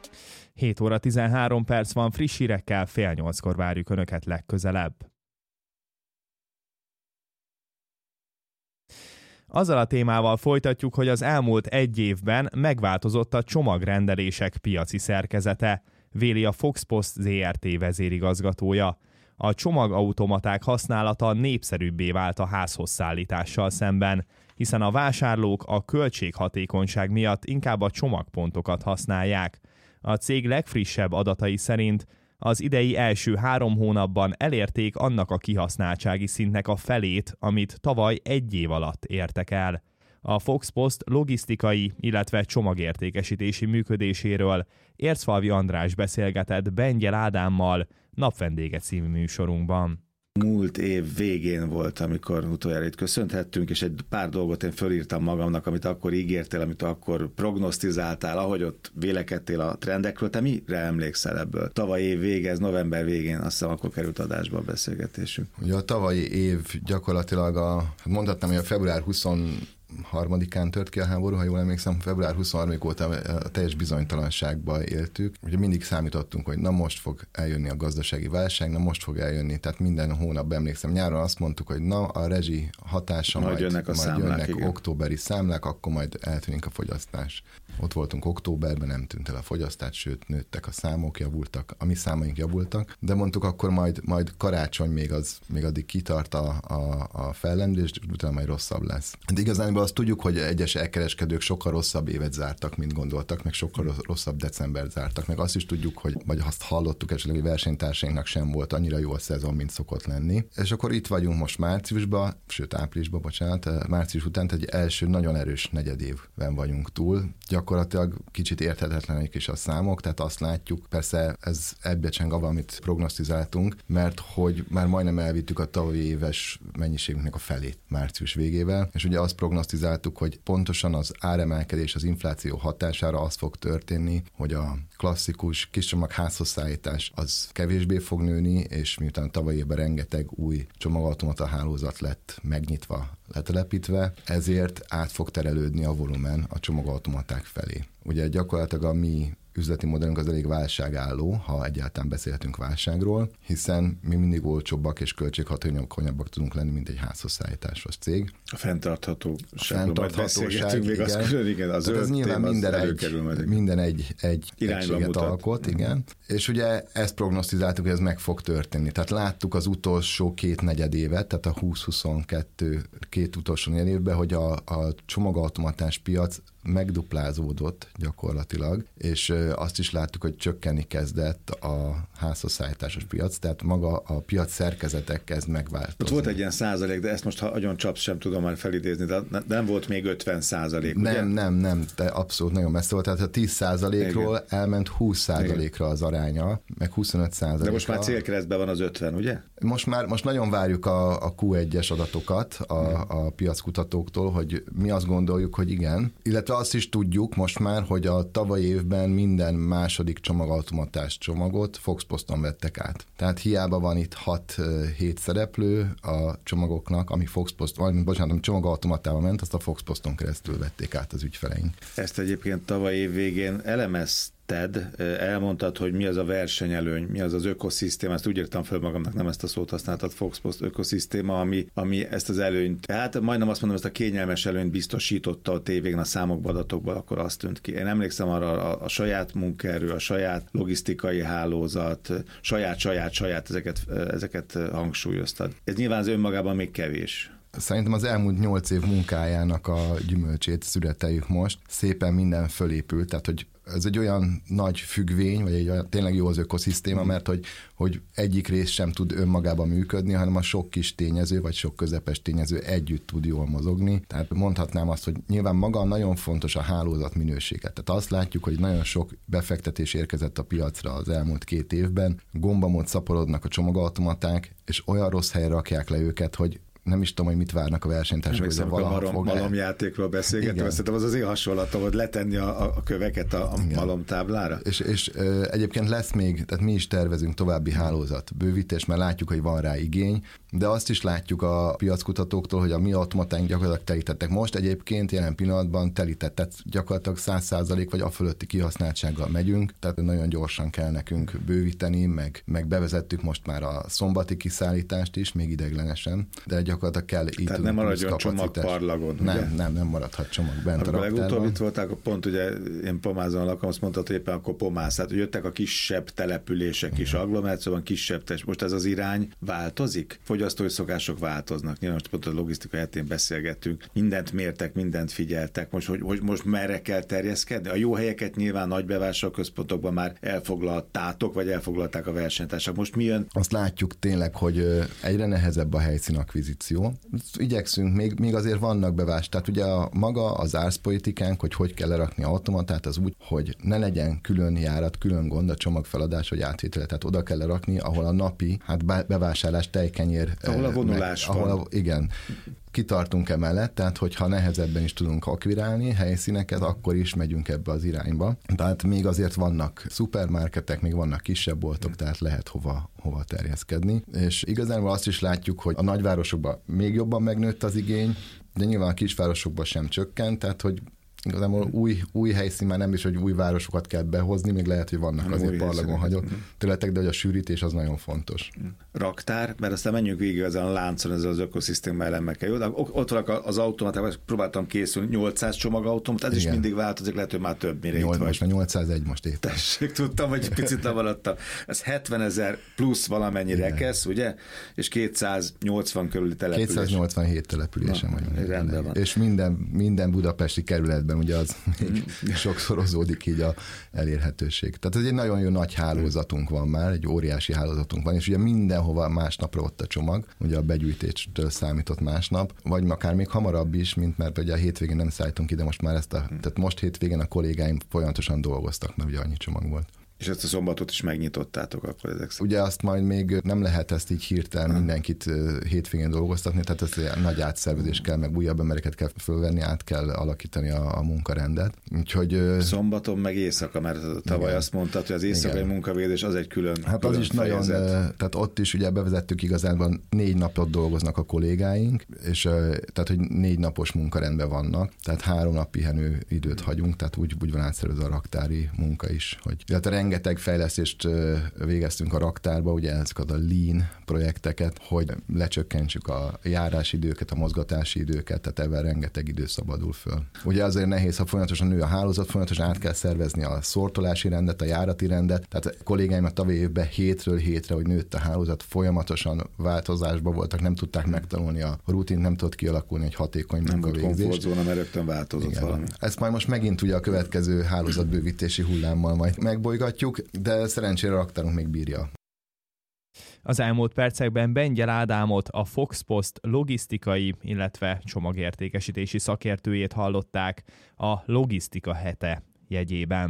7 óra 13 perc van, friss hírekkel, 7:30-kor várjuk Önöket legközelebb. Azzal a témával folytatjuk, hogy az elmúlt egy évben megváltozott a csomagrendelések piaci szerkezete, véli a Foxpost Zrt. Vezérigazgatója. A csomagautomaták használata népszerűbbé vált a házhoz szállítással szemben, hiszen a vásárlók a költséghatékonyság miatt inkább a csomagpontokat használják. A cég legfrissebb adatai szerint az idei első 3 hónapban elérték annak a kihasználtsági szintnek a felét, amit tavaly 1 év alatt értek el. A Foxpost logisztikai, illetve csomagértékesítési működéséről Ércfalvi András beszélgetett Bengyel Ádámmal Napvendége című műsorunkban. Múlt év végén volt, amikor utoljára itt köszönthettünk, és egy pár dolgot én fölírtam magamnak, amit akkor ígértél, amit akkor prognosztizáltál, ahogy ott vélekedtél a trendekről. Te mire emlékszel ebből? Tavaly év vége, ez november végén, azt hiszem, akkor került adásba a beszélgetésünk. Ugye a tavalyi év gyakorlatilag mondhatnám, hogy a február 23-án tört ki a háború, ha jól emlékszem, február 23 óta a teljes bizonytalanságba éltük. Ugye mindig számítottunk, hogy na most fog eljönni a gazdasági válság, na most fog eljönni, tehát minden hónap emlékszem. Nyáron azt mondtuk, hogy na a rezsi hatása majd jönnek a számlák, jönnek októberi számlák, akkor majd eltűnik a fogyasztás. Ott voltunk októberben, nem tűnt el a fogyasztás, sőt nőttek a számok, javultak, a mi számaink javultak, de mondtuk akkor majd karácsony még addig kitart a fellendülés, és utána majd rosszabb lesz. De igazán azt tudjuk, hogy egyes elkereskedők sokkal rosszabb évet zártak, mint gondoltak, meg sokkal rosszabb decembert zártak, meg azt is tudjuk, vagy azt hallottuk esetleg, hogy versenytársainknak sem volt annyira jó a szezon, mint szokott lenni. És akkor itt vagyunk most márciusban, sőt áprilisban, március után egy első nagyon erős negyedévben vagyunk túl. Gyakorlatilag kicsit érthetetlenek is a számok, tehát azt látjuk, persze ez egybecseng avval, amit prognosztizáltunk, mert hogy már majdnem elvittük a tavalyi éves mennyiségünknek a felét március végével, és ugye azt prognosztizáltuk, hogy pontosan az áremelkedés, az infláció hatására az fog történni, hogy a klasszikus kiscsomag házhozszállítás az kevésbé fog nőni, és miután tavaly évben rengeteg új csomagautomata hálózat lett megnyitva, letelepítve, ezért át fog terelődni a volumen a csomagautomaták felé. Ugye gyakorlatilag a mi üzleti modellünk az elég válságálló, ha egyáltalán beszélhetünk válságról, hiszen mi mindig olcsóbbak és költséghatékonyabbak tudunk lenni, mint egy házhozszállításos cég. A fenntarthatóságról beszélgetünk még az külön, igen, az ez nyilván minden egy egységet alkot, igen. És ugye ezt prognosztizáltuk, hogy ez meg fog történni. Tehát láttuk az utolsó 2 negyedévet, tehát a 2022 2 utolsó negyedévben, hogy a csomagautomatás piac megduplázódott gyakorlatilag, és azt is láttuk, hogy csökkenni kezdett a házhozszállításos piac, tehát maga a piac szerkezetek kezd megváltozni. Ott volt egy ilyen százalék, de ezt most ha agyon csapsz, sem tudom már felidézni, de nem volt még 50%, ugye? Nem, de abszolút nagyon messze volt, tehát a 10%-ról elment 20%-ra az aránya, meg 25%-ra. De most már célkeresztben van az 50, ugye? Most nagyon várjuk a Q1-es adatokat a piackutatóktól, hogy mi azt gondoljuk, hogy igen, illetve azt is tudjuk most már, hogy a tavalyi évben minden második csomagautomatás csomagot Foxposton vettek át. Tehát hiába van itt 6-7 szereplő a csomagoknak, ami ami csomagautomatával ment, azt a Foxposton keresztül vették át az ügyfeleink. Ezt egyébként tavalyi év végén elmondtad, hogy mi az a versenyelőny, mi az az ökoszisztéma, ezt úgy írtam fel magamnak, nem ezt a szót használtad, Foxpost ökoszisztéma, ami ezt az előnyt, hát majdnem azt mondom, ezt a kényelmes előnyt biztosította a tévén a számokban, adatokban, akkor azt tűnt ki. Én emlékszem arra a saját munkaerő, a saját logisztikai hálózat, saját, ezeket hangsúlyoztad. Ez nyilván az önmagában még kevés. Szerintem az elmúlt 8 év munkájának a gyümölcsét születeljük most. Szépen minden fölépült, tehát hogy ez egy olyan nagy függvény, vagy egy olyan, tényleg jó az ökoszisztéma, mert hogy egyik rész sem tud önmagában működni, hanem a sok kis tényező, vagy sok közepes tényező együtt tud jól mozogni. Tehát mondhatnám azt, hogy nyilván maga nagyon fontos a hálózat minőséget. Tehát azt látjuk, hogy nagyon sok befektetés érkezett a piacra az elmúlt 2 évben, gombamód szaporodnak a csomagautomaták, és olyan rossz helyre rakják le őket, hogy nem is tudom, hogy mit várnak a versenytársak, hogy valaha fog. Malomjátékról beszélgetünk, szerintem az én hasonlatom, hogy letenni a köveket a malomtáblára. És egyébként lesz még, tehát mi is tervezünk további hálózatbővítés, mert látjuk, hogy van rá igény, de azt is látjuk a piackutatóktól, hogy a mi automatáink gyakorlatilag telítettek. Most egyébként jelen pillanatban telített, tehát gyakorlatilag 100% vagy a fölötti kihasználtsággal megyünk, tehát nagyon gyorsan kell nekünk bővíteni, meg bevezettük most már a szombati kiszállítást is, még ideiglenesen, de gyakorlatilag kell így. Tehát nem maradjon csomagparlagon. Nem maradhat csomag bent a raktárban. Legutóbb itt voltak, pont ugye én Pomázon lakom, azt mondtad, hogy éppen akkor Pomász, tehát jöttek a kisebb települések is, agglomerációban kisebb most ez az irány változik? Fogyasztói szokások változnak. Nyilván most pont a logisztika hetén beszélgettünk. Mindent mértek, mindent figyeltek. Most merre kell terjeszkedni? A jó helyeket nyilván nagy bevásárlóközpontokban már elfoglaltátok, vagy elfoglalták a versenytársak. Most mi jön? Azt látjuk tényleg, hogy egyre nehezebb a helyszínakvizíció. Igyekszünk, még azért vannak tehát ugye maga az árszpolitikánk, hogy kell lerakni automatát, az úgy, hogy ne legyen külön járat, külön gond a csomagfeladás vagy átvétele. Tehát oda kell lerakni, ahol a napi bevásárlás tejkenyér. Ahol a vonulás van. Igen. Kitartunk emellett, tehát hogyha nehezebben is tudunk akvirálni helyszíneket, akkor is megyünk ebbe az irányba. Tehát még azért vannak szupermarketek, még vannak kisebb boltok, tehát lehet hova terjeszkedni. És igazából azt is látjuk, hogy a nagyvárosokban még jobban megnőtt az igény, de nyilván a kisvárosokban sem csökkent, tehát hogy igazából új helyszín már nem is, hogy új városokat kell behozni, még lehet, hogy vannak azért parlagon hagyott területek, de hogy a sűrítés az nagyon fontos. Raktár, mert aztán menjünk végig ezen a láncon, ezzel az ökoszisztéma elemekkel. Jó, de ott vannak az automaták, próbáltam készülni, 800 csomagautomat, ez is mindig változik, lehet, hogy már több mire itt vagy. Most már 801 most éppen. Tessék, tudtam, hogy picit lemaradtam. Ez 70 000 plusz valamennyi rekesz, ugye? És 280 körüli település. 287 településen vagyunk. Rendben van. És minden budapesti kerületben ugye az még sokszorozódik így a elérhetőség. Tehát ez egy nagyon jó nagy hálózatunk van már, egy óriási hálózatunk van, és ugye mindenhova másnapra ott a csomag, ugye a begyűjtéstől számított másnap, vagy akár még hamarabb is, mert ugye a hétvégén nem szállítunk ide, most már tehát most hétvégén a kollégáim folyamatosan dolgoztak, mert ugye annyi csomag volt. És ezt a szombatot is megnyitottátok akkor ezek szerint. Ugye azt majd még nem lehet ezt így hirtelen mindenkit hétvégén dolgoztatni, tehát ez nagy átszervezés kell, meg újabb embereket kell fölvenni, át kell alakítani a munkarendet. Úgyhogy szombaton meg éjszaka, mert tavaly azt mondtad, hogy az éjszakai munkavégzés az egy külön Hát az is fejezet. Nagyon, tehát ott is ugye bevezettük igazából 4 napot dolgoznak a kollégáink, és tehát, hogy 4 napos munkarendben vannak, tehát 3 nap pihenő időt hagyunk, tehát úgy van átszervezve a raktári munka is, hogy rengeteg fejlesztést végeztünk a raktárba, ugye ezeket a lean projekteket, hogy lecsökkentsük a járási időket, a mozgatási időket, tehát ebben rengeteg idő szabadul föl. Ugye azért nehéz, ha folyamatosan nő a hálózat, folyamatosan át kell szervezni a szortolási rendet, a járati rendet, tehát a kollégáim a tavalyi évben hétről hétre, hogy nőtt a hálózat, folyamatosan változásban voltak, nem tudták megtanulni a rutint, nem tudott kialakulni egy hatékony munkavégzés. Nem volt komfortzóna, mert rögtön változott. Igen. Valami. Ezt majd most megint ugye a következő hálózatbővítési hullámmal majd megbolygatjuk, de szerencsére a raktárunk még bírja. Az elmúlt percekben Bengyel Ádámot, a Fox Post logisztikai, illetve csomagértékesítési szakértőjét hallották a Logisztika hete jegyében.